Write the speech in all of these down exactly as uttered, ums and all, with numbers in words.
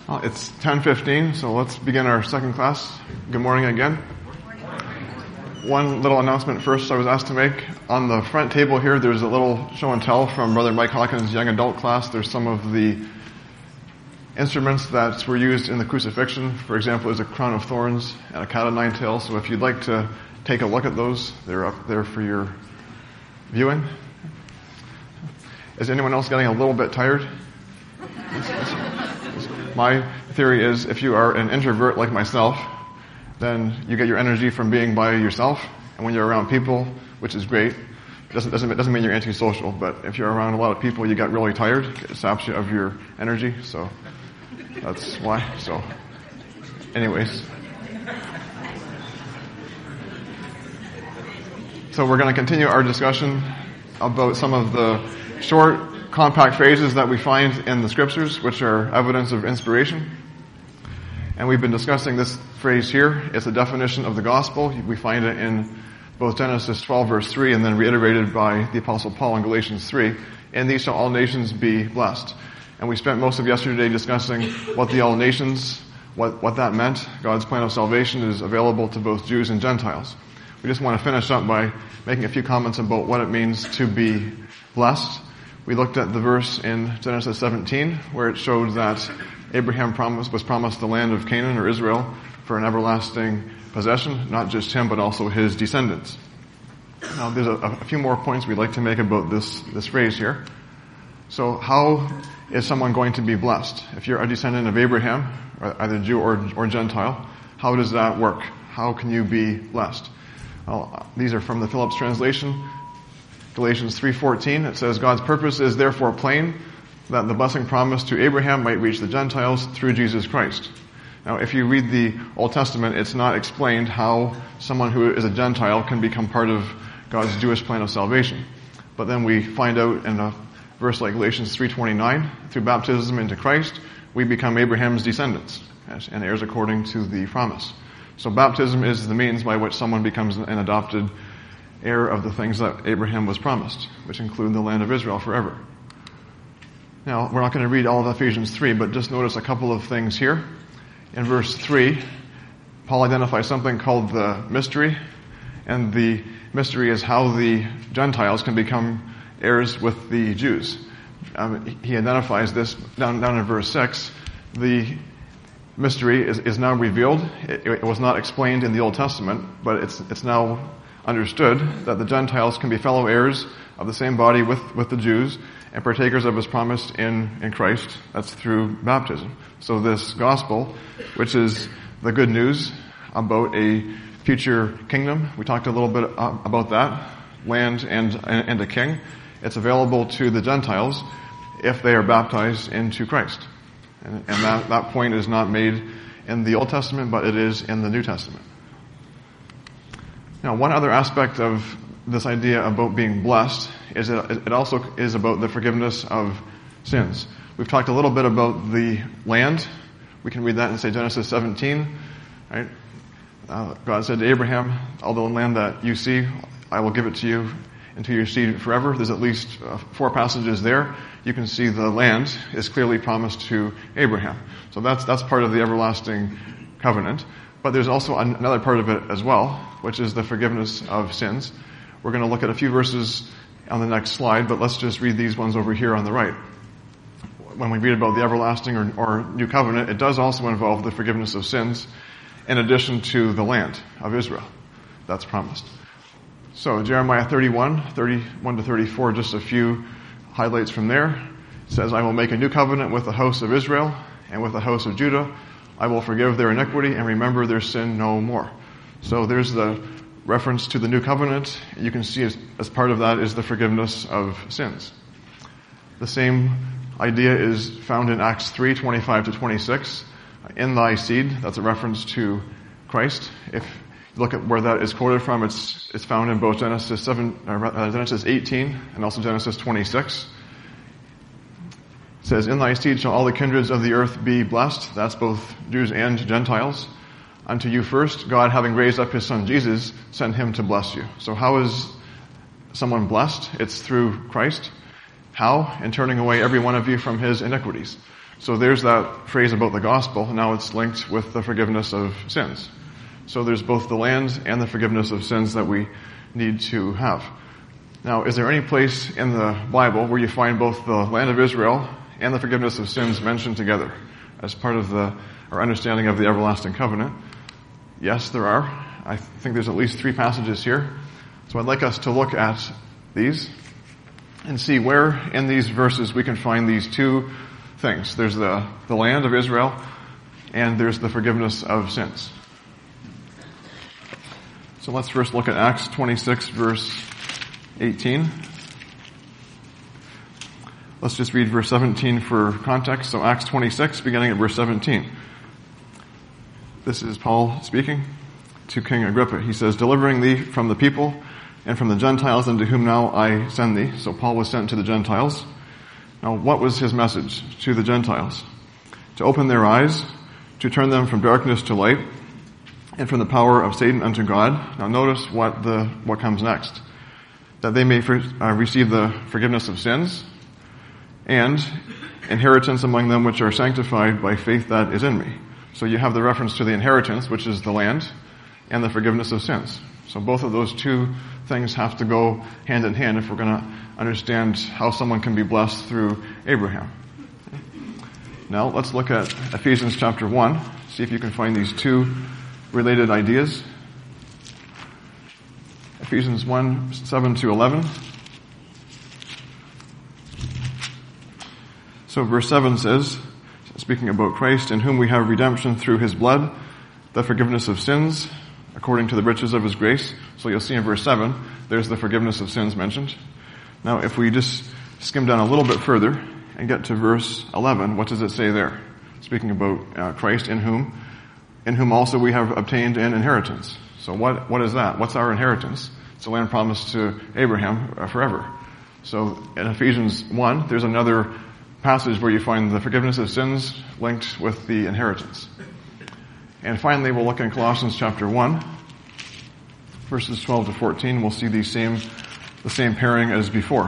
Well, it's ten fifteen, so let's begin our second class. Good morning again. One little announcement first I was asked to make. On the front table here, there's a little show and tell from Brother Mike Hawkins' young adult class. There's some of the instruments that were used in the crucifixion. For example, there's a crown of thorns and a cat of nine tails. So if you'd like to take a look at those, they're up there for your viewing. Is anyone else getting a little bit tired? My theory is if you are an introvert like myself, then you get your energy from being by yourself. And when you're around people, which is great, it doesn't, doesn't, doesn't mean you're antisocial, but if you're around a lot of people, you get really tired. It saps you of your energy, so that's why. So, anyways. So we're going to continue our discussion about some of the short, compact phrases that we find in the scriptures, which are evidence of inspiration. And we've been discussing this phrase here. It's a definition of the gospel. We find it in both Genesis twelve verse three and then reiterated by the Apostle Paul in Galatians three. In these shall all nations be blessed. And we spent most of yesterday discussing what the all nations, what, what that meant. God's plan of salvation is available to both Jews and Gentiles. We just want to finish up by making a few comments about what it means to be blessed. We looked at the verse in Genesis seventeen where it showed that Abraham promised, was promised the land of Canaan or Israel for an everlasting possession, not just him but also his descendants. Now there's a, a few more points we'd like to make about this, this phrase here. So how is someone going to be blessed? If you're a descendant of Abraham, either Jew or, or Gentile, how does that work? How can you be blessed? Well, these are from the Phillips translation. Galatians three fourteen, it says, God's purpose is therefore plain, that the blessing promised to Abraham might reach the Gentiles through Jesus Christ. Now, if you read the Old Testament, it's not explained how someone who is a Gentile can become part of God's Jewish plan of salvation. But then we find out in a verse like Galatians three twenty-nine, through baptism into Christ, we become Abraham's descendants and heirs according to the promise. So baptism is the means by which someone becomes an adopted heir of the things that Abraham was promised, which include the land of Israel forever. Now, we're not going to read all of Ephesians three, but just notice a couple of things here. In verse three, Paul identifies something called the mystery, and the mystery is how the Gentiles can become heirs with the Jews. Um, he identifies this down, down in verse six. The mystery is, is now revealed. It, it was not explained in the Old Testament, but it's, it's now understood that the Gentiles can be fellow heirs of the same body with, with the Jews and partakers of his promise in, in Christ. That's through baptism. So this gospel, which is the good news about a future kingdom, we talked a little bit about that, land and, and a king. It's available to the Gentiles if they are baptized into Christ. And, and that, that point is not made in the Old Testament, but it is in the New Testament. Now, one other aspect of this idea about being blessed is that it also is about the forgiveness of sins. We've talked a little bit about the land. We can read that in, say, Genesis seventeen. Right? Uh, God said to Abraham, all the land that you see, I will give it to you and to your seed forever. There's at least uh, four passages there. You can see the land is clearly promised to Abraham. So that's that's part of the everlasting covenant. But there's also another part of it as well, which is the forgiveness of sins. We're going to look at a few verses on the next slide, but let's just read these ones over here on the right. When we read about the everlasting or, or new covenant, it does also involve the forgiveness of sins in addition to the land of Israel that's promised. So Jeremiah thirty-one, thirty-one to thirty-four, just a few highlights from there. It says, I will make a new covenant with the house of Israel and with the house of Judah. I will forgive their iniquity and remember their sin no more. So there's the reference to the new covenant. You can see as, as part of that is the forgiveness of sins. The same idea is found in Acts three, twenty-five to twenty-six. In thy seed, that's a reference to Christ. If you look at where that is quoted from, it's it's found in both Genesis seven, uh, Genesis eighteen and also Genesis twenty-six. It says, in thy seed shall all the kindreds of the earth be blessed. That's both Jews and Gentiles. Unto you first, God, having raised up his son Jesus, sent him to bless you. So how is someone blessed? It's through Christ. How? In turning away every one of you from his iniquities. So there's that phrase about the gospel. Now it's linked with the forgiveness of sins. So there's both the land and the forgiveness of sins that we need to have. Now, is there any place in the Bible where you find both the land of Israel and the forgiveness of sins mentioned together as part of the our understanding of the everlasting covenant? Yes, there are. I think there's at least three passages here. So I'd like us to look at these and see where in these verses we can find these two things. There's the, the land of Israel and there's the forgiveness of sins. So let's first look at Acts twenty-six, verse eighteen. Let's just read verse seventeen for context. So Acts twenty-six, beginning at verse seventeen. This is Paul speaking to King Agrippa. He says, delivering thee from the people and from the Gentiles unto whom now I send thee. So Paul was sent to the Gentiles. Now what was his message to the Gentiles? To open their eyes, to turn them from darkness to light, and from the power of Satan unto God. Now notice what the what comes next. That they may for, uh, receive the forgiveness of sins and inheritance among them which are sanctified by faith that is in me. So you have the reference to the inheritance, which is the land, and the forgiveness of sins. So both of those two things have to go hand in hand if we're going to understand how someone can be blessed through Abraham. Now let's look at Ephesians chapter one. See if you can find these two related ideas. Ephesians one, seven to eleven. So verse seven says, speaking about Christ, in whom we have redemption through his blood, the forgiveness of sins, according to the riches of his grace. So you'll see in verse seven, there's the forgiveness of sins mentioned. Now if we just skim down a little bit further and get to verse eleven, what does it say there? Speaking about uh, Christ, in whom, in whom also we have obtained an inheritance. So what, what is that? What's our inheritance? It's a land promised to Abraham uh, forever. So in Ephesians one, there's another passage where you find the forgiveness of sins linked with the inheritance. And finally, we'll look in Colossians chapter one, verses twelve to fourteen. We'll see the same, the same pairing as before.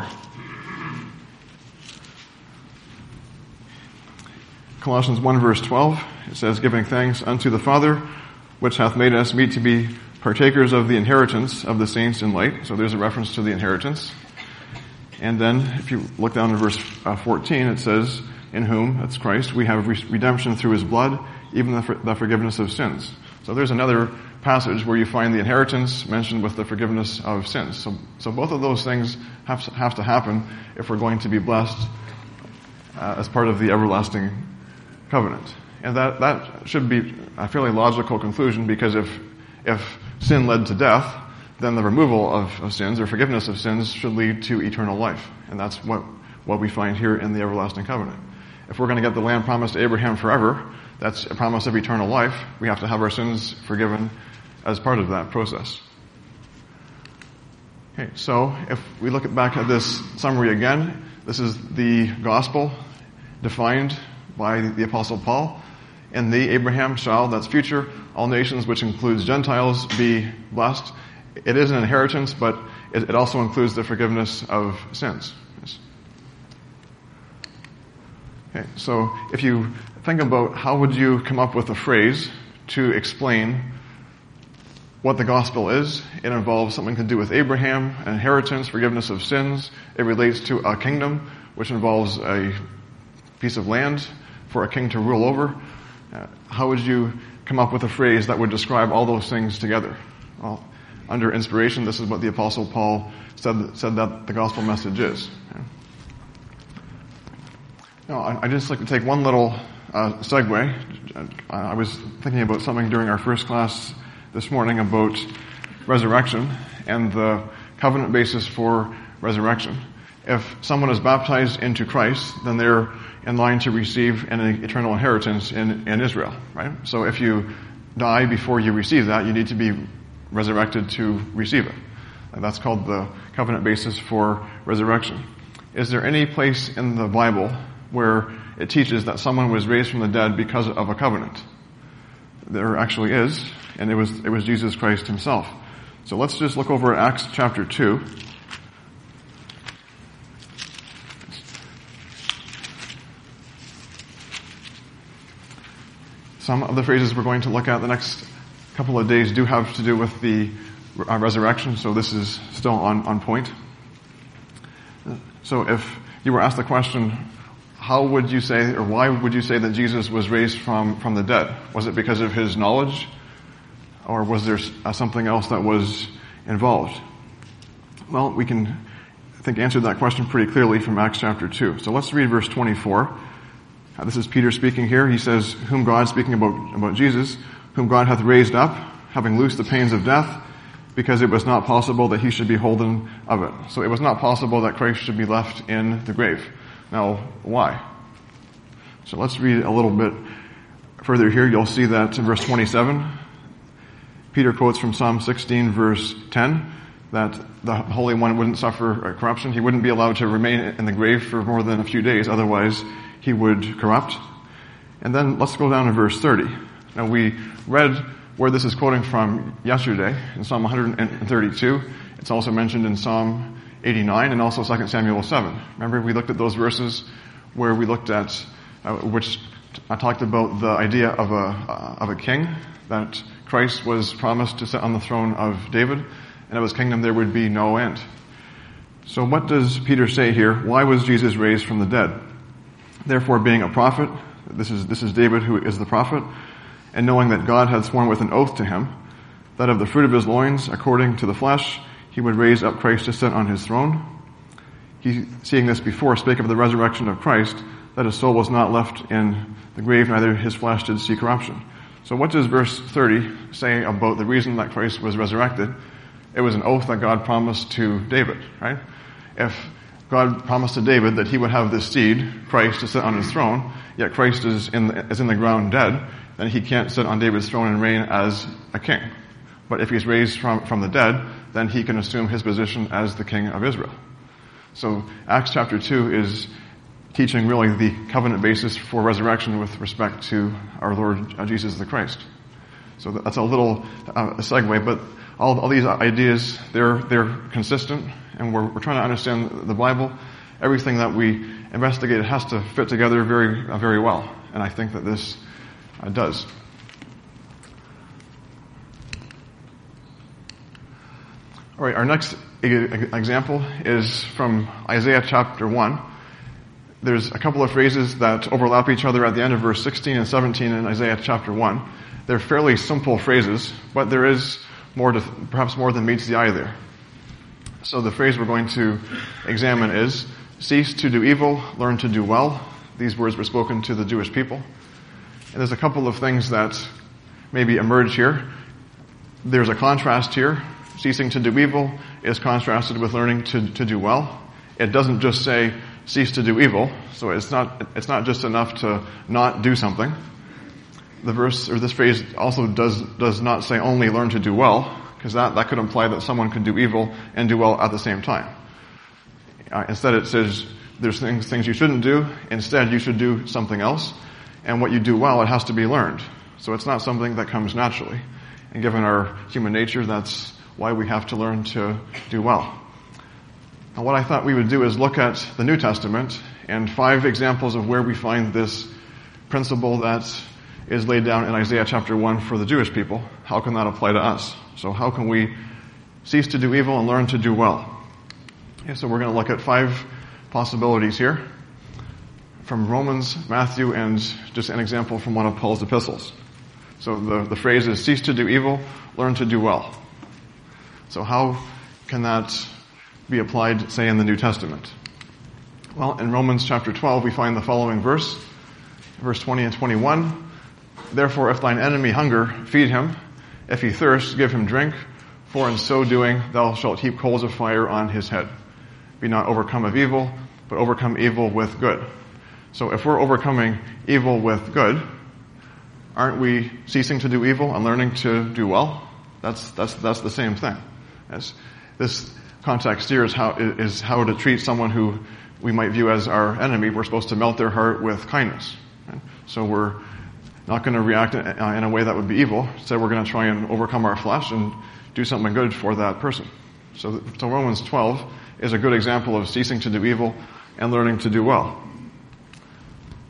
Colossians one, verse twelve, it says, giving thanks unto the Father, which hath made us meet to be partakers of the inheritance of the saints in light. So there's a reference to the inheritance. And then, if you look down to verse fourteen, it says, in whom, that's Christ, we have redemption through his blood, even the, for, the forgiveness of sins. So there's another passage where you find the inheritance mentioned with the forgiveness of sins. So, so both of those things have to, have to happen if we're going to be blessed uh, as part of the everlasting covenant. And that, that should be a fairly logical conclusion, because if, if sin led to death, then the removal of, of sins or forgiveness of sins should lead to eternal life. And that's what, what we find here in the everlasting covenant. If we're going to get the land promised to Abraham forever, that's a promise of eternal life. We have to have our sins forgiven as part of that process. Okay, so if we look at back at this summary again, this is the gospel defined by the Apostle Paul. In the Abraham shall, that's future, all nations, which includes Gentiles, be blessed. It is an inheritance, but it, it also includes the forgiveness of sins. Yes. Okay, so if you think about how would you come up with a phrase to explain what the gospel is, it involves something to do with Abraham, an inheritance, forgiveness of sins. It relates to a kingdom, which involves a piece of land for a king to rule over. Uh, how would you come up with a phrase that would describe all those things together? Well, under inspiration, this is what the Apostle Paul said, said that the gospel message is. Okay. Now, I, I just like to take one little uh, segue. I was thinking about something during our first class this morning about resurrection and the covenant basis for resurrection. If someone is baptized into Christ, then they're in line to receive an eternal inheritance in, in Israel, right? So if you die before you receive that, you need to be resurrected to receive it. And that's called the covenant basis for resurrection. Is there any place in the Bible where it teaches that someone was raised from the dead because of a covenant? There actually is, and it was it was Jesus Christ himself. So let's just look over at Acts chapter two. Some of the phrases we're going to look at the next couple of days do have to do with the uh, resurrection, so this is still on, on point. So if you were asked the question, how would you say, or why would you say that Jesus was raised from, from the dead? Was it because of his knowledge? Or was there uh, something else that was involved? Well, we can, I think, answer that question pretty clearly from Acts chapter two. So let's read verse twenty-four. Uh, this is Peter speaking here. He says, whom God, speaking about, about Jesus, whom God hath raised up, having loosed the pains of death, because it was not possible that he should be holden of it. So it was not possible that Christ should be left in the grave. Now, why? So let's read a little bit further here. You'll see that in verse twenty-seven, Peter quotes from Psalm sixteen, verse ten, that the Holy One wouldn't suffer corruption. He wouldn't be allowed to remain in the grave for more than a few days, otherwise he would corrupt. And then let's go down to verse thirty. Now we read where this is quoting from yesterday in Psalm one thirty-two. It's also mentioned in Psalm eighty-nine and also Second Samuel seven. Remember we looked at those verses where we looked at, uh, which I talked about the idea of a, uh, of a king, that Christ was promised to sit on the throne of David, and of his kingdom there would be no end. So what does Peter say here? Why was Jesus raised from the dead? Therefore, being a prophet, this is, this is David who is the prophet, and knowing that God had sworn with an oath to him, that of the fruit of his loins, according to the flesh, he would raise up Christ to sit on his throne. He, seeing this before, spake of the resurrection of Christ, that his soul was not left in the grave, neither his flesh did see corruption. So what does verse thirty say about the reason that Christ was resurrected? It was an oath that God promised to David, right? If God promised to David that he would have this seed, Christ, to sit on his throne, yet Christ is in the, is in the ground dead, then he can't sit on David's throne and reign as a king. But if he's raised from, from the dead, then he can assume his position as the king of Israel. So Acts chapter two is teaching really the covenant basis for resurrection with respect to our Lord Jesus the Christ. So that's a little uh, a segue, but all, all these ideas, they're, they're consistent, and we're, we're trying to understand the Bible. Everything that we investigate has to fit together very, uh, very well. And I think that this uh, does. All right, our next example is from Isaiah chapter one. There's a couple of phrases that overlap each other at the end of verse sixteen and seventeen in Isaiah chapter one. They're fairly simple phrases, but there is more to, perhaps more than meets the eye there. So the phrase we're going to examine is, cease to do evil, learn to do well. These words were spoken to the Jewish people. And there's a couple of things that maybe emerge here. There's a contrast here. Ceasing to do evil is contrasted with learning to, to do well. It doesn't just say, cease to do evil. So it's not, it's not just enough to not do something. The verse, or this phrase also does, does not say only learn to do well, because that, that could imply that someone could do evil and do well at the same time. Uh, instead it says, there's things, things you shouldn't do. Instead, you should do something else. And what you do well, it has to be learned. So it's not something that comes naturally. And given our human nature, that's why we have to learn to do well. Now what I thought we would do is look at the New Testament and five examples of where we find this principle that is laid down in Isaiah chapter one for the Jewish people. How can that apply to us? So how can we cease to do evil and learn to do well? Okay, so we're going to look at five possibilities here from Romans, Matthew, and just an example from one of Paul's epistles. So the, the phrase is, cease to do evil, learn to do well. So how can that be applied, say, in the New Testament? Well, in Romans chapter twelve, we find the following verse, verse twenty and twenty-one. Therefore, if thine enemy hunger, feed him. If he thirst, give him drink. For in so doing, thou shalt heap coals of fire on his head. Be not overcome of evil, but overcome evil with good. So if we're overcoming evil with good, aren't we ceasing to do evil and learning to do well? That's, that's, that's the same thing. As this context here is how, is how to treat someone who we might view as our enemy. We're supposed to melt their heart with kindness. Right? So we're not going to react in a way that would be evil. Instead, we're going to try and overcome our flesh and do something good for that person. So, so Romans twelve is a good example of ceasing to do evil and learning to do well.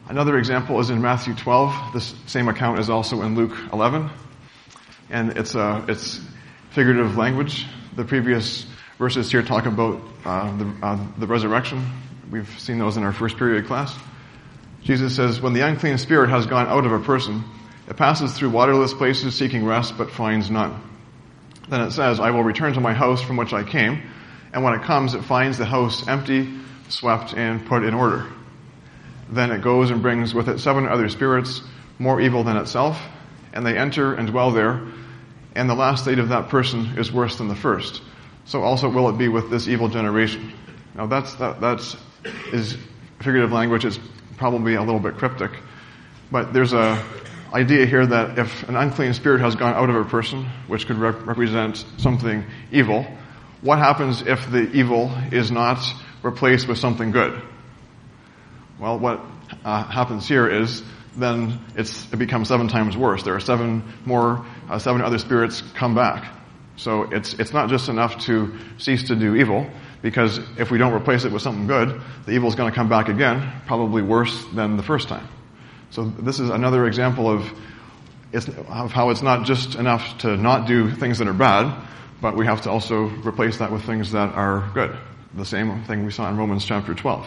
Another example is in Matthew twelve. This same account is also in Luke eleven. And it's uh, it's figurative language. The previous verses here talk about uh, the, uh, the resurrection. We've seen those in our first period class. Jesus says, when the unclean spirit has gone out of a person, it passes through waterless places seeking rest, but finds none. Then it says, I will return to my house from which I came, and when it comes, it finds the house empty, swept, and put in order. Then it goes and brings with it seven other spirits, more evil than itself, and they enter and dwell there, and the last state of that person is worse than the first. So also will it be with this evil generation. Now that's, that, that's, is figurative language. It's probably a little bit cryptic, but there's a idea here that if an unclean spirit has gone out of a person, which could rep- represent something evil, what happens if the evil is not replaced with something good? Well, what uh, happens here is then it's, it becomes seven times worse. There are seven more, uh, seven other spirits come back. So it's, it's not just enough to cease to do evil, because if we don't replace it with something good, the evil is going to come back again, probably worse than the first time. So this is another example of, it's, of how it's not just enough to not do things that are bad, but we have to also replace that with things that are good. The same thing we saw in Romans chapter twelve.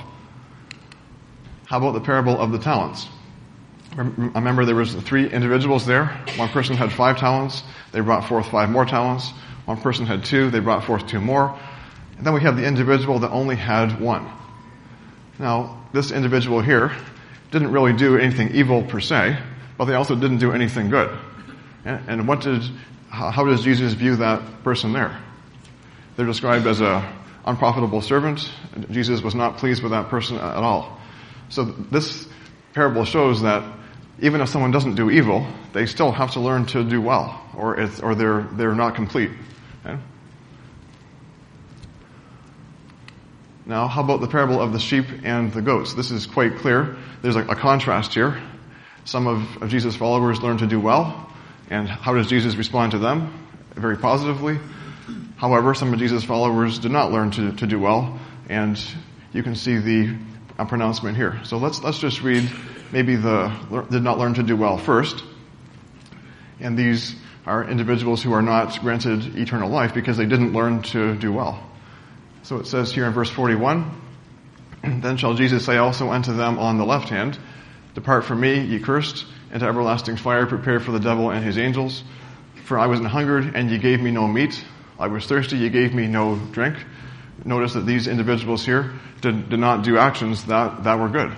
How about the parable of the talents? Remember, there was three individuals there. One person had five talents. They brought forth five more talents. One person had two. They brought forth two more. And then we have the individual that only had one. Now, this individual here didn't really do anything evil per se, but they also didn't do anything good. And what did, how does Jesus view that person there? They're described as a unprofitable servant. Jesus was not pleased with that person at all. So this parable shows that even if someone doesn't do evil, they still have to learn to do well, or it's, or they're they're not complete. Okay? Now, how about the parable of the sheep and the goats? This is quite clear. There's a, a contrast here. Some of, of Jesus' followers learn to do well, and how does Jesus respond to them? Very positively. However, some of Jesus' followers did not learn to, to do well, and you can see the uh, pronouncement here. So let's let's just read maybe the did not learn to do well first. And these are individuals who are not granted eternal life because they didn't learn to do well. So it says here in verse forty-one, then shall Jesus say also unto them on the left hand, depart from me, ye cursed, into everlasting fire prepared for the devil and his angels. For I was an hungered, and ye gave me no meat. I was thirsty, ye gave me no drink. Notice that these individuals here did, did not do actions that, that were good.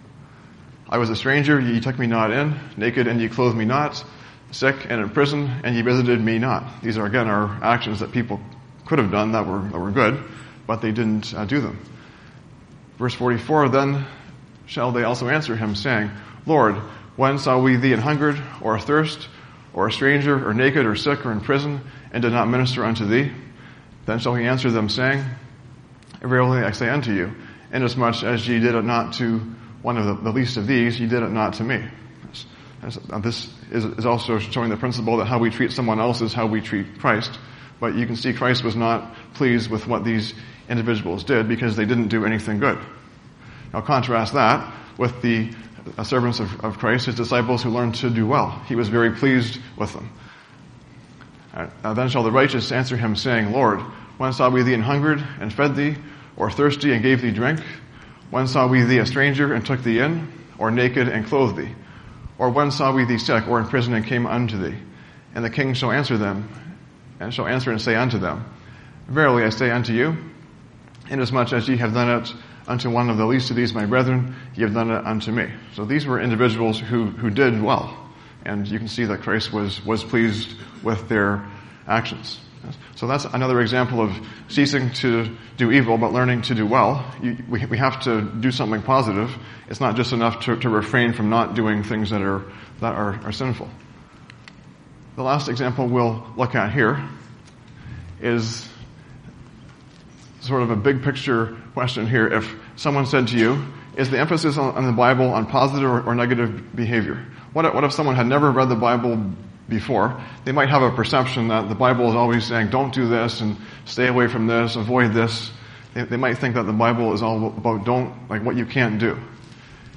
I was a stranger, ye took me not in. Naked, and ye clothed me not. Sick and in prison, and ye visited me not. These are again our actions that people could have done that were, that were good, but they didn't uh, do them. Verse forty-four, then shall they also answer him, saying, Lord, when saw we thee an hungered, or athirst, or a stranger, or naked, or sick, or in prison, and did not minister unto thee? Then shall he answer them, saying, verily I say unto you, inasmuch as ye did it not to one of the, the least of these, ye did it not to me. This is, is also showing the principle that how we treat someone else is how we treat Christ. But you can see Christ was not pleased with what these individuals did because they didn't do anything good. Now contrast that with the servants of, of Christ, his disciples who learned to do well. He was very pleased with them. Right. Now then shall the righteous answer him, saying, Lord, when saw we thee an hungered, and fed thee, or thirsty, and gave thee drink? When saw we thee a stranger, and took thee in, or naked, and clothed thee? Or when saw we thee sick, or in prison, and came unto thee? And the king shall answer them, and shall answer and say unto them, verily I say unto you, inasmuch as ye have done it unto one of the least of these my brethren, ye have done it unto me. So these were individuals who, who did well. And you can see that Christ was, was pleased with their actions. So that's another example of ceasing to do evil, but learning to do well. You, we, we have to do something positive. It's not just enough to, to refrain from not doing things that are, that are, are sinful. The last example we'll look at here is sort of a big picture question here. If someone said to you, is the emphasis on, on the Bible on positive or, or negative behavior? What if, what if someone had never read the Bible before? They might have a perception that the Bible is always saying, don't do this and stay away from this, avoid this. They, they might think that the Bible is all about don't, like what you can't do.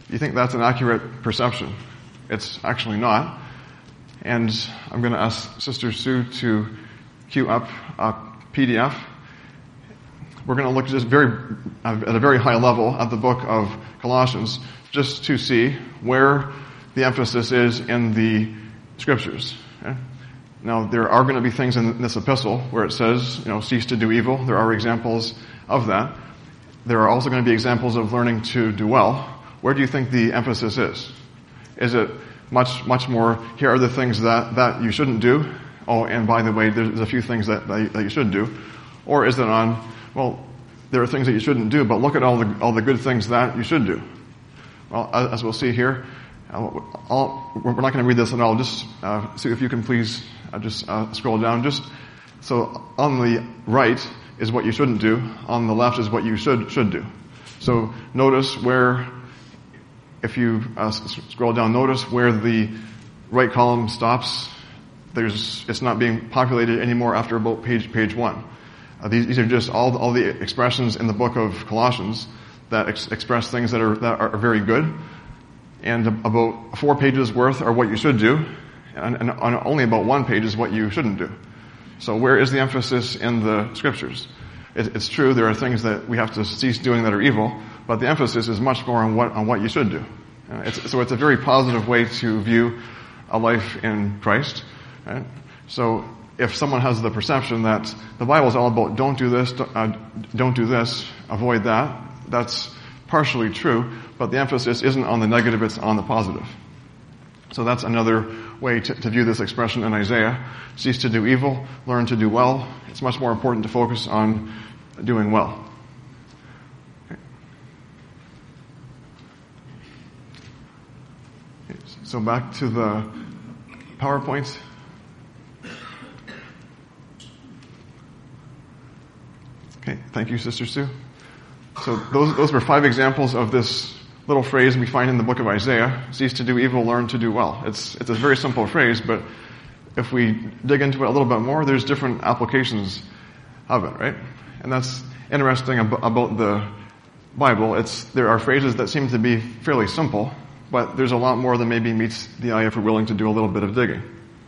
you think that's an accurate perception? It's actually not. And I'm going to ask Sister Sue to queue up a P D F. We're going to look just very, at a very high level at the book of Colossians, just to see where the emphasis is in the scriptures. Okay? Now, there are going to be things in this epistle where it says, you know, cease to do evil. There are examples of that. There are also going to be examples of learning to do well. Where do you think the emphasis is? Is it much, much more, here are the things that, that you shouldn't do. Oh, and by the way, there's a few things that, that, you, that you should do. Or is it on, well, there are things that you shouldn't do, but look at all the, all the good things that you should do. Well, as we'll see here, I'll, we're not going to read this at all. Just, uh, see if you can please uh, just uh, scroll down. Just, so on the right is what you shouldn't do. On the left is what you should, should do. So notice where, if you uh, scroll down, notice where the right column stops. There's, it's not being populated anymore after about page, page one. Uh, these, these are just all, all the expressions in the book of Colossians that ex- express things that are, that are very good. And about four pages worth are what you should do. And, and only about one page is what you shouldn't do. So where is the emphasis in the scriptures? It, it's true, there are things that we have to cease doing that are evil, but the emphasis is much more on what, on what you should do. Uh, it's, so it's a very positive way to view a life in Christ. Right? So if someone has the perception that the Bible is all about don't do this, uh, don't do this, avoid that, that's partially true, but the emphasis isn't on the negative, it's on the positive. So that's another way to, to view this expression in Isaiah. Cease to do evil, learn to do well. It's much more important to focus on doing well. Okay. Okay, so back to the PowerPoint. Okay, thank you, Sister Sue. So those those were five examples of this little phrase we find in the book of Isaiah: cease to do evil, learn to do well. It's it's a very simple phrase, but if we dig into it a little bit more, there's different applications of it, right? And that's interesting ab- about the Bible. It's there are phrases that seem to be fairly simple, but there's a lot more than maybe meets the eye if we're willing to do a little bit of digging.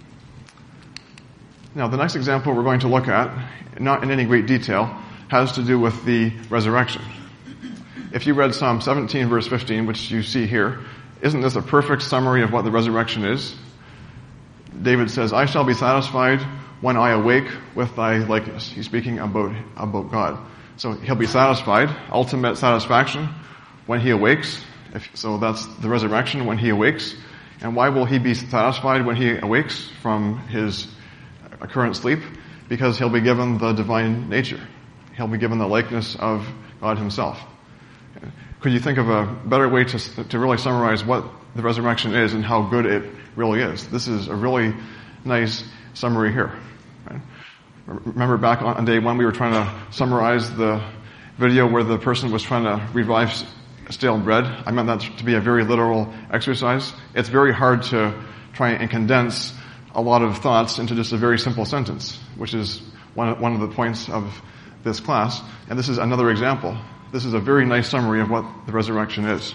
Now, the next example we're going to look at, not in any great detail, has to do with the resurrection. If you read Psalm seventeen, verse fifteen, which you see here, isn't this a perfect summary of what the resurrection is? David says, I shall be satisfied when I awake with thy likeness. He's speaking about, about God. So he'll be satisfied, ultimate satisfaction, when he awakes. If, so that's the resurrection, when he awakes. And why will he be satisfied when he awakes from his current sleep? Because he'll be given the divine nature. He'll be given the likeness of God himself. Could you think of a better way to to really summarize what the resurrection is and how good it really is? This is a really nice summary here. Right? Remember back on day one we were trying to summarize the video where the person was trying to revive stale bread? I meant that to be a very literal exercise. It's very hard to try and condense a lot of thoughts into just a very simple sentence, which is one of, one of the points of this class. And this is another example. This is a very nice summary of what the resurrection is.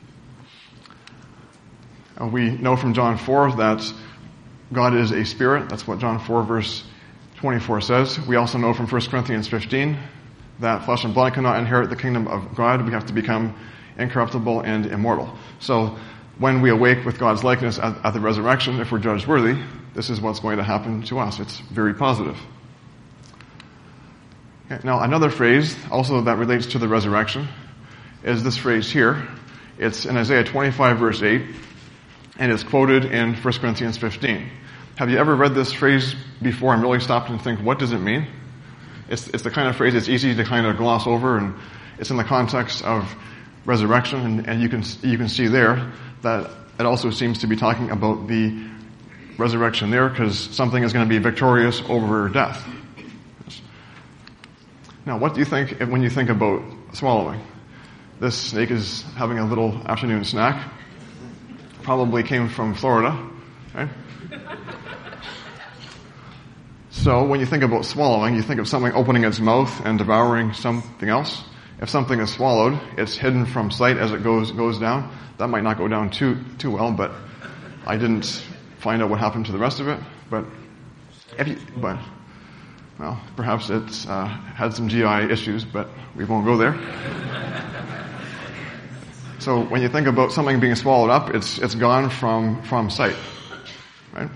Uh, we know from John four that God is a spirit. That's what John four verse twenty-four says. We also know from First Corinthians fifteen that flesh and blood cannot inherit the kingdom of God. We have to become incorruptible and immortal. So when we awake with God's likeness at, at the resurrection, if we're judged worthy, this is what's going to happen to us. It's very positive. Okay, now another phrase also that relates to the resurrection is this phrase here. It's in Isaiah twenty-five verse eight, and it's quoted in First Corinthians fifteen. Have you ever read this phrase before and really stopped and think, what does it mean? It's, it's the kind of phrase it's easy to kind of gloss over, and it's in the context of resurrection, and, and you can you can see there that it also seems to be talking about the resurrection there, because something is going to be victorious over death. Now, what do you think when you think about swallowing? This snake is having a little afternoon snack. Probably came from Florida, right? So when you think about swallowing, you think of something opening its mouth and devouring something else. if something is swallowed, it's hidden from sight as it goes goes down. That might not go down too too well, but I didn't find out what happened to the rest of it. But if you, but well, perhaps it's uh, had some G I issues, but we won't go there. So when you think about something being swallowed up, it's it's gone from from sight, right?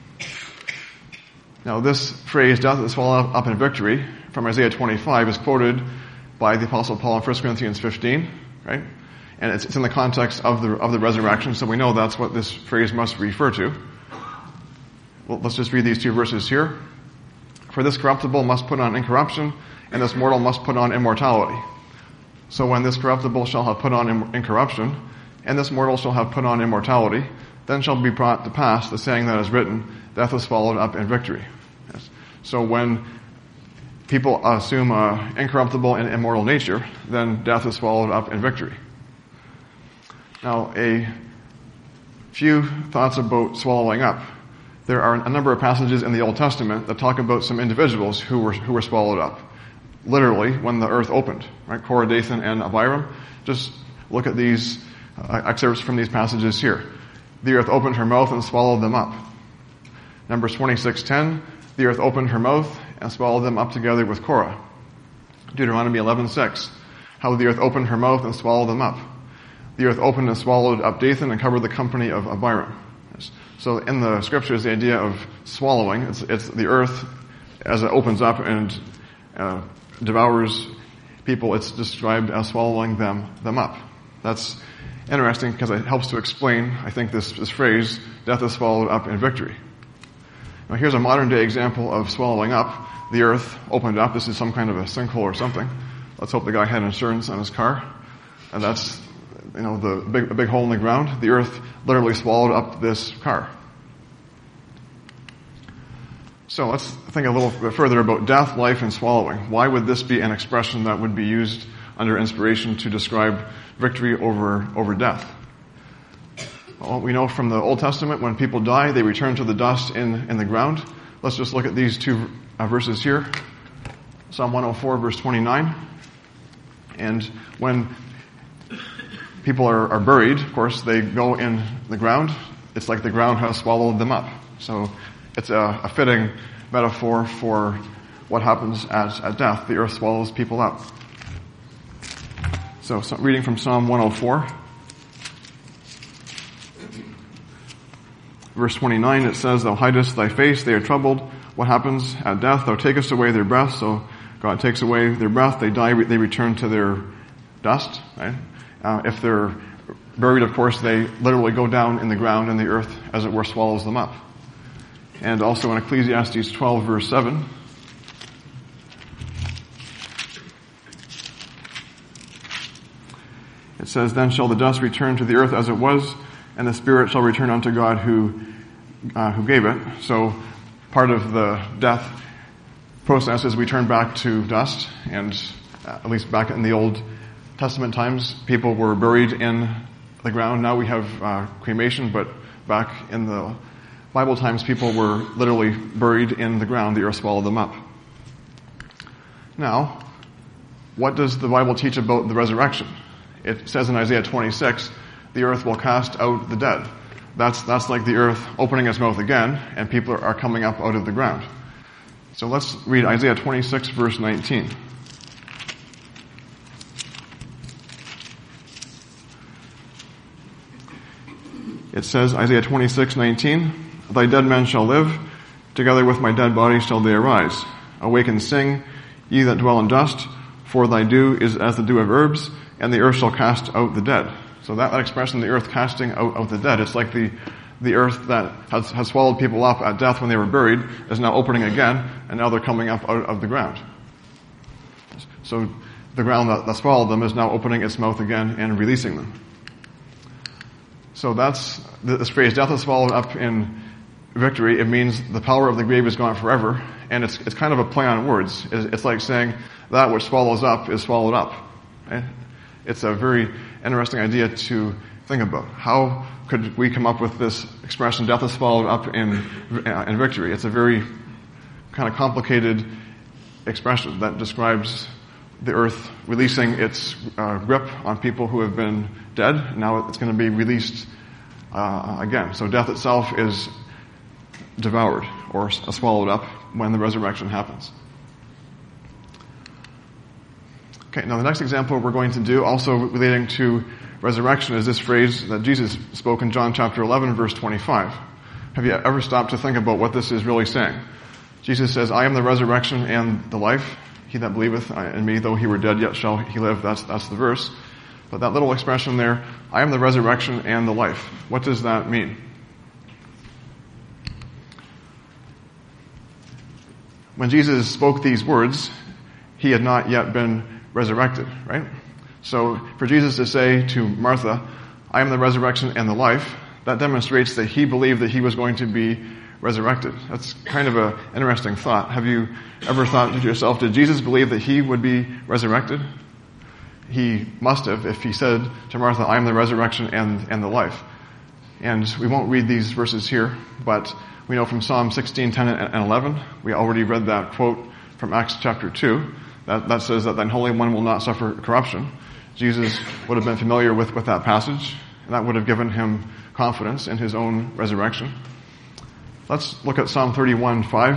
Now this phrase, "death is swallowed up in victory," from Isaiah twenty-five, is quoted by the Apostle Paul in First Corinthians fifteen, right? And it's, it's in the context of the of the resurrection, so we know that's what this phrase must refer to. Well, let's just read these two verses here. "For this corruptible must put on incorruption, and this mortal must put on immortality. So when this corruptible shall have put on incorruption, and this mortal shall have put on immortality, then shall be brought to pass the saying that is written, death is swallowed up in victory." Yes. So when people assume an incorruptible and immortal nature, then death is swallowed up in victory. Now, a few thoughts about swallowing up. There are a number of passages in the Old Testament that talk about some individuals who were who were swallowed up. Literally, when the earth opened, right? Korah, Dathan, and Abiram. Just look at these uh, excerpts from these passages here. "The earth opened her mouth and swallowed them up." Numbers twenty-six ten, "The earth opened her mouth and swallowed them up together with Korah." Deuteronomy eleven six, "How the earth opened her mouth and swallowed them up. The earth opened and swallowed up Dathan and covered the company of Abiram." So in the scriptures, the idea of swallowing, it's, it's the earth as it opens up and uh, devours people, it's described as swallowing them them up. That's interesting because it helps to explain, I think, this, this phrase, "death is swallowed up in victory." Now here's a modern day example of swallowing up. The earth opened up. This is some kind of a sinkhole or something. Let's hope the guy had insurance on his car. And that's, you know, the big, a big hole in the ground. The earth literally swallowed up this car. So let's think a little bit further about death, life, and swallowing. Why would this be an expression that would be used under inspiration to describe victory over, over death? Well, we know from the Old Testament, when people die, they return to the dust in, in the ground. Let's just look at these two uh, verses here. Psalm one oh four, verse twenty-nine. And when people are, are buried, of course, they go in the ground. It's like the ground has swallowed them up. So it's a, a fitting metaphor for what happens at, at death. The earth swallows people up. So, so reading from Psalm one oh four. Verse twenty-nine, it says, "Thou hidest thy face, they are troubled. What happens at death? Thou takest away their breath." So God takes away their breath, they die, they return to their dust, right? Uh, if they're buried, of course, they literally go down in the ground and the earth, as it were, swallows them up. And also in Ecclesiastes twelve, verse seven, it says, "Then shall the dust return to the earth as it was, and the spirit shall return unto God who uh, who gave it." So part of the death process is we turn back to dust, and uh, at least back in the Old Testament times, people were buried in the ground. Now we have uh, cremation, but back in the Bible times, people were literally buried in the ground. The earth swallowed them up. Now, what does the Bible teach about the resurrection? It says in Isaiah twenty-six, "The earth will cast out the dead." That's, that's like the earth opening its mouth again, and people are coming up out of the ground. So let's read Isaiah twenty-six, verse nineteen. It says, Isaiah twenty-six nineteen, "Thy dead men shall live, together with my dead body shall they arise. Awake and sing, ye that dwell in dust, for thy dew is as the dew of herbs, and the earth shall cast out the dead." So that, that expression, the earth casting out, out the dead, it's like the, the earth that has, has swallowed people up at death when they were buried is now opening again, and now they're coming up out of the ground. So the ground that, that swallowed them is now opening its mouth again and releasing them. So that's this phrase, "death is swallowed up in victory." It means the power of the grave is gone forever, and it's it's kind of a play on words. It's like saying that which swallows up is swallowed up. Right? It's a very interesting idea to think about. How could we come up with this expression, "death is swallowed up in in victory"? It's a very kind of complicated expression that describes the earth releasing its uh, grip on people who have been dead. Now it's going to be released uh, again. So death itself is devoured or swallowed up when the resurrection happens. Okay, now the next example we're going to do, also relating to resurrection, is this phrase that Jesus spoke in John chapter eleven, verse twenty-five. Have you ever stopped to think about what this is really saying? Jesus says, I am the resurrection and the life. He that believeth in me, though he were dead, yet shall he live. That's, that's the verse. But that little expression there, I am the resurrection and the life. What does that mean? When Jesus spoke these words, he had not yet been resurrected, right? So for Jesus to say to Martha, I am the resurrection and the life, that demonstrates that he believed that he was going to be resurrected. That's kind of an interesting thought. Have you ever thought to yourself, did Jesus believe that he would be resurrected? He must have, if he said to Martha, I am the resurrection and, and the life. And we won't read these verses here, but we know from Psalm sixteen, ten, and eleven, we already read that quote from Acts chapter two, that, that says that thine Holy One will not suffer corruption. Jesus would have been familiar with, with that passage, and that would have given him confidence in his own resurrection. Let's look at Psalm thirty-one, five.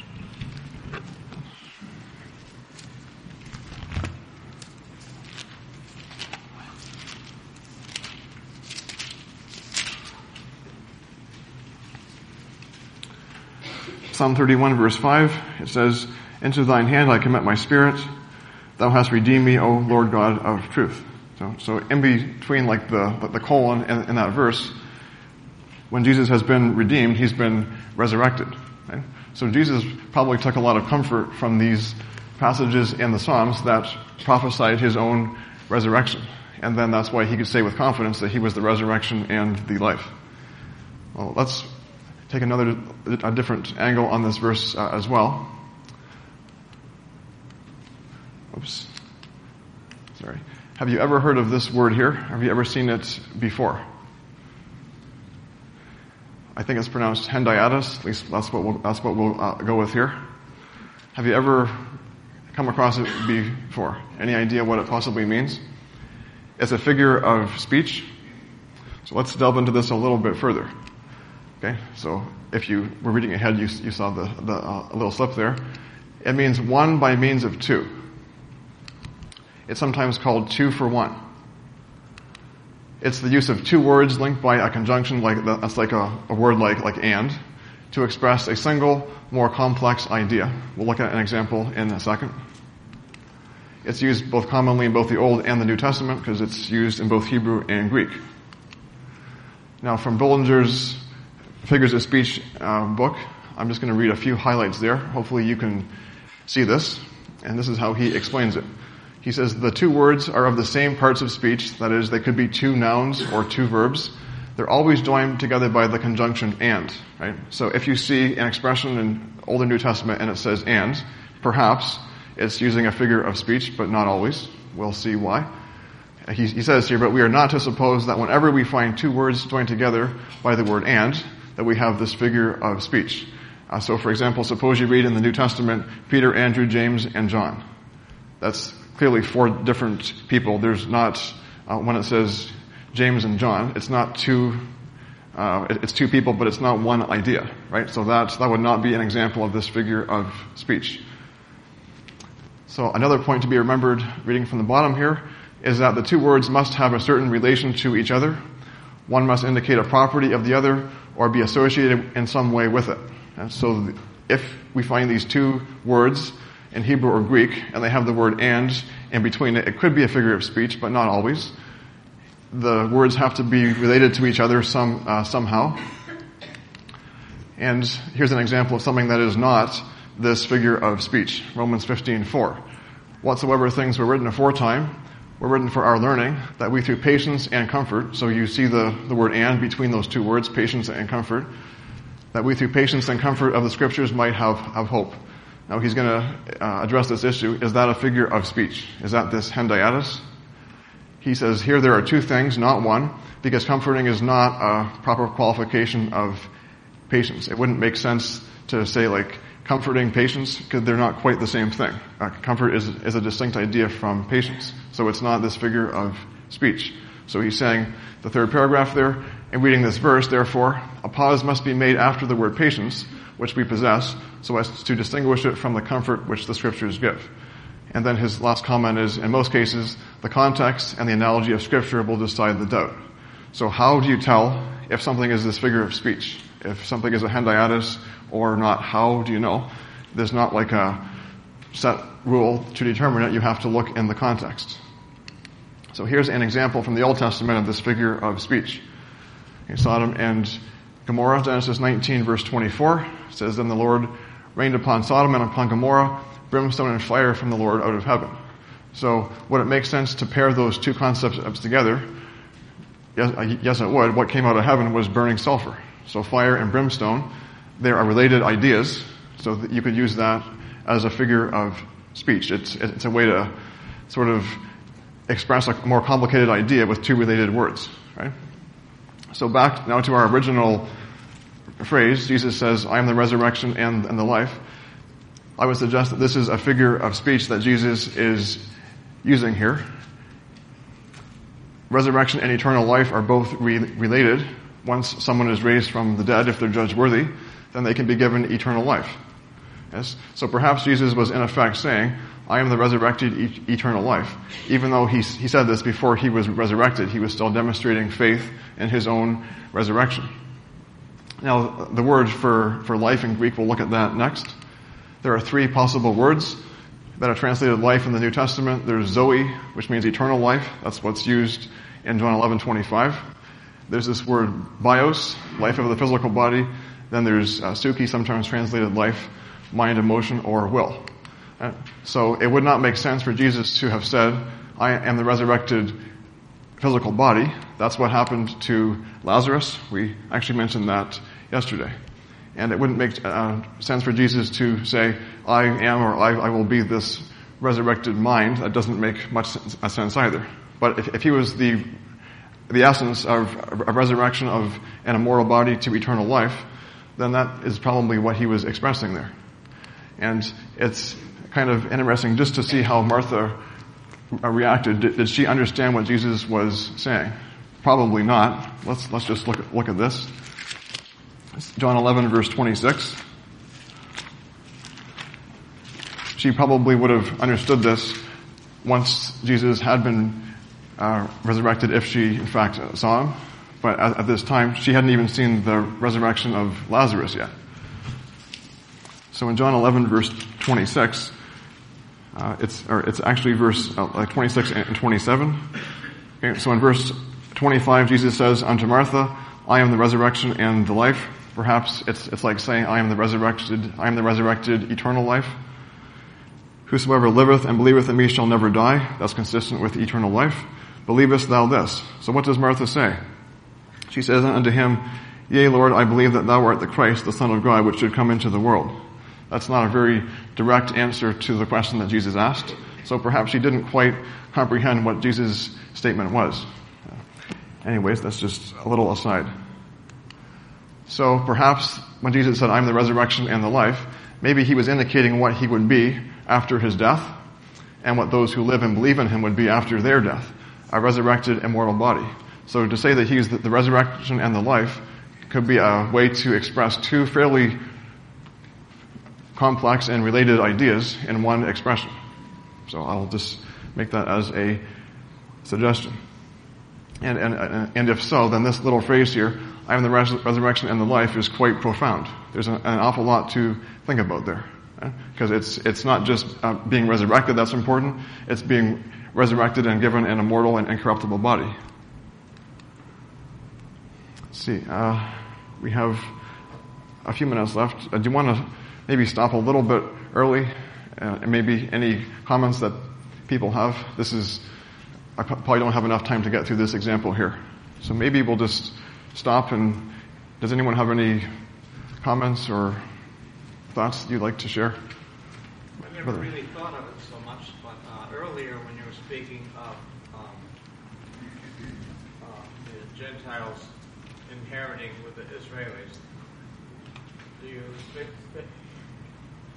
Psalm thirty-one, verse five, it says, Into thine hand I commit my spirit. Thou hast redeemed me, O Lord God of truth. So, so in between like the, the colon in, in that verse, when Jesus has been redeemed, he's been resurrected. Right? So Jesus probably took a lot of comfort from these passages in the Psalms that prophesied his own resurrection. And then that's why he could say with confidence that he was the resurrection and the life. Well, let's take another, a different angle on this verse uh, as well. Oops. Sorry. Have you ever heard of this word here? Have you ever seen it before? I think it's pronounced hendiadys. At least that's what we'll, that's what we'll uh, go with here. Have you ever come across it before? Any idea what it possibly means? It's a figure of speech. So let's delve into this a little bit further. Okay, so if you were reading ahead, you, you saw the, the uh, little slip there. It means one by means of two. It's sometimes called two for one. It's the use of two words linked by a conjunction, like that's like a, a word like like and, to express a single, more complex idea. We'll look at an example in a second. It's used both commonly in both the Old and the New Testament because it's used in both Hebrew and Greek. Now, from Bullinger's Figures of Speech uh, book, I'm just going to read a few highlights there. Hopefully you can see this, and this is how he explains it. He says the two words are of the same parts of speech, that is, they could be two nouns or two verbs. They're always joined together by the conjunction and, right? So if you see an expression in Old and New Testament and it says and, perhaps it's using a figure of speech, but not always. We'll see why. He, he says here, but we are not to suppose that whenever we find two words joined together by the word and, that we have this figure of speech. Uh, so for example, suppose you read in the New Testament, Peter, Andrew, James, and John. That's clearly four different people. There's not, uh, when it says James and John, it's not two, uh, it's two people, but it's not one idea, right? So that, that would not be an example of this figure of speech. So another point to be remembered, reading from the bottom here, is that the two words must have a certain relation to each other. One must indicate a property of the other or be associated in some way with it. And so if we find these two words in Hebrew or Greek, and they have the word and in between it, it could be a figure of speech, but not always. The words have to be related to each other some uh, somehow. And here's an example of something that is not this figure of speech. Romans fifteen four. Whatsoever things were written aforetime were written for our learning, that we through patience and comfort, so you see the, the word and between those two words, patience and comfort, that we through patience and comfort of the scriptures might have, have hope. Now he's going to uh, address this issue. Is that a figure of speech? Is that this hendiadys? He says here there are two things, not one, because comforting is not a proper qualification of patience. It wouldn't make sense to say like comforting patience, because they're not quite the same thing. Uh, comfort is, is a distinct idea from patience. So it's not this figure of speech. So he's saying, the third paragraph there, in reading this verse, therefore, a pause must be made after the word patience, which we possess, so as to distinguish it from the comfort which the scriptures give. And then his last comment is, in most cases, the context and the analogy of scripture will decide the doubt. So how do you tell if something is this figure of speech? If something is a hendiadys or not, how do you know? There's not like a set rule to determine it. You have to look in the context. So here's an example from the Old Testament of this figure of speech. Okay, Sodom and Gomorrah, Genesis nineteen, verse twenty-four, says, Then the Lord rained upon Sodom and upon Gomorrah brimstone and fire from the Lord out of heaven. So would it make sense to pair those two concepts together? Yes, yes, it would. What came out of heaven was burning sulfur. So fire and brimstone, they are related ideas, so that you could use that as a figure of speech. It's, it's a way to sort of express a more complicated idea with two related words, right? So back now to our original phrase, Jesus says, I am the resurrection and, and the life. I would suggest that this is a figure of speech that Jesus is using here. Resurrection and eternal life are both re- related. Once someone is raised from the dead, if they're judged worthy, then they can be given eternal life. Yes? So perhaps Jesus was in effect saying, I am the resurrected e- eternal life. Even though he, he said this before he was resurrected, he was still demonstrating faith in his own resurrection. Now, the word for, for life in Greek, we'll look at that next. There are three possible words that are translated life in the New Testament. There's Zoe, which means eternal life. That's what's used in John eleven twenty-five. There's this word bios, life of the physical body. Then there's uh, Suki, sometimes translated life, mind, emotion, or will. Uh, so it would not make sense for Jesus to have said, I am the resurrected physical body. That's what happened to Lazarus. We actually mentioned that yesterday. And it wouldn't make uh, sense for Jesus to say, I am or I, I will be this resurrected mind. That doesn't make much sense either. But if, if he was the the essence of a resurrection of an immortal body to eternal life, then that is probably what he was expressing there. And it's kind of interesting just to see how Martha reacted. Did, did she understand what Jesus was saying? Probably not. Let's let's just look at, look at this. John eleven, verse twenty-six. She probably would have understood this once Jesus had been uh, resurrected, if she in fact saw him. But at, at this time, she hadn't even seen the resurrection of Lazarus yet. So in John eleven, verse twenty-six, uh, it's or it's actually verse uh, like twenty-six and twenty-seven. Okay, so in verse twenty-five, Jesus says unto Martha, I am the resurrection and the life. Perhaps it's it's like saying, I am the resurrected, I am the resurrected eternal life. Whosoever liveth and believeth in me shall never die. That's consistent with eternal life. Believest thou this? So what does Martha say? She says unto him, Yea, Lord, I believe that thou art the Christ, the Son of God, which should come into the world. That's not a very direct answer to the question that Jesus asked. So perhaps she didn't quite comprehend what Jesus' statement was. Anyways, that's just a little aside. So perhaps when Jesus said, I am the resurrection and the life, maybe he was indicating what he would be after his death and what those who live and believe in him would be after their death, a resurrected immortal body. So to say that he's the resurrection and the life could be a way to express two fairly complex and related ideas in one expression. So I'll just make that as a suggestion. And, and, and if so, then this little phrase here, I am the res- resurrection and the life, is quite profound. There's an, an awful lot to think about there. Because it's it's not just uh, being resurrected that's important, it's being resurrected and given an immortal and incorruptible body. Let's see, uh, we have a few minutes left. Uh, do you want to maybe stop a little bit early? Uh, and maybe any comments that people have? This is, I probably don't have enough time to get through this example here. So maybe we'll just stop, and does anyone have any comments or thoughts you'd like to share? I never Brother. really thought of it so much, but uh, earlier when you were speaking of um, uh, the Gentiles inheriting with the Israelis, do you think,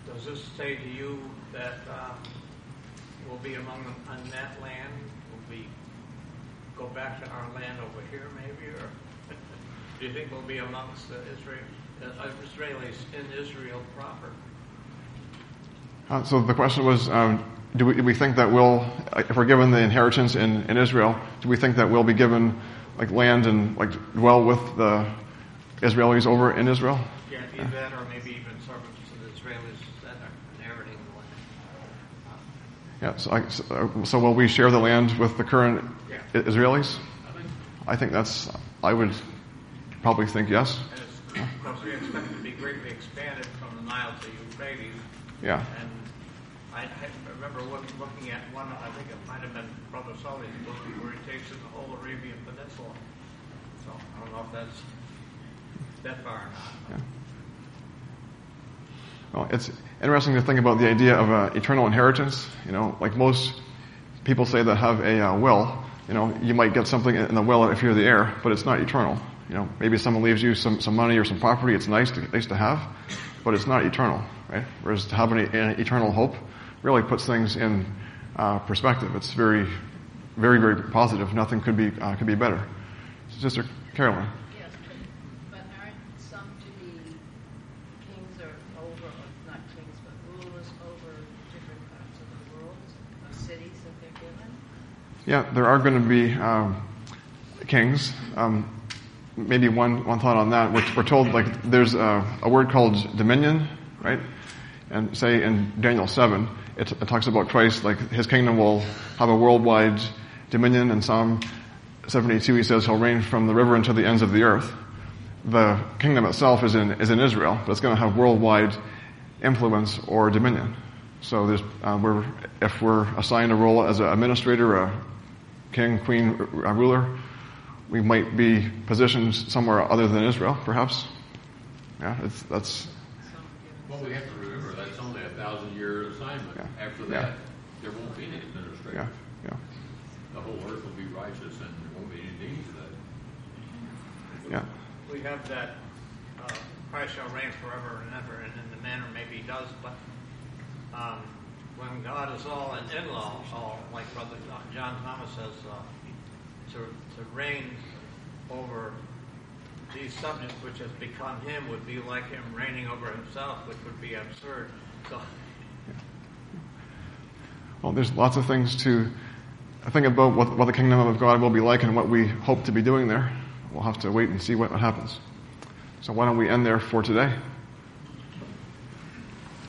does this say to you that uh, we'll be among them on that land? Will we go back to our land over here, maybe, or do you think we'll be amongst the Israel, uh, Israelis in Israel proper? Uh, so the question was, um, do, we, do we think that we'll, if we're given the inheritance in, in Israel, do we think that we'll be given like land and like dwell with the Israelis over in Israel? Yeah, either that or maybe even servants to the Israelis that are inheriting the land. Yeah, so, I, so, so will we share the land with the current yeah. Israelis? I think that's, I would probably think yes. And it's, of course, we expect it to be greatly expanded from the Nile to Euphrates. Yeah. And I, I remember looking, looking at one, I think it might have been Brother Sully's book, where he takes in the whole Arabian Peninsula. So I don't know if that's that far or not. Yeah. Well, it's interesting to think about the idea of uh, eternal inheritance. You know, like most people say that have a uh, will, you know, you might get something in the will if you're the heir, but it's not eternal. You know, maybe someone leaves you some, some money or some property. It's nice to, nice to have, but it's not eternal, right? Whereas to have an, an eternal hope really puts things in uh, perspective. It's very, very, very positive. Nothing could be uh, could be better. Sister Carolyn. Yes, but, but aren't some to be kings or over, or not kings, but rulers over different parts of the world, of cities that they're given? Yeah, there are going to be um, kings. Um, maybe one, one thought on that. We're, we're told like there's a, a word called dominion, right? And say in Daniel seven, it, it talks about Christ, like his kingdom will have a worldwide dominion. In Psalm seventy-two, he says he'll reign from the river unto the ends of the earth. The kingdom itself is in is in Israel, but it's going to have worldwide influence or dominion. So there's uh, we're if we're assigned a role as an administrator, a king, queen, a ruler, we might be positioned somewhere other than Israel, perhaps. Yeah, it's, that's. Well, we have to remember that's only a thousand-year assignment. Yeah. After that, Yeah. there won't be any administrators. Yeah, yeah, The whole earth will be righteous, and there won't be any need for that. yeah. We have that uh, Christ shall reign forever and ever, and in the manner maybe he does, but um, when God is all in in-law, all like Brother John Thomas says, uh, to to reign over these subjects which has become him would be like him reigning over himself, which would be absurd. So. Well, there's lots of things to think about what, what the kingdom of God will be like and what we hope to be doing there. We'll have to wait and see what happens. So why don't we end there for today?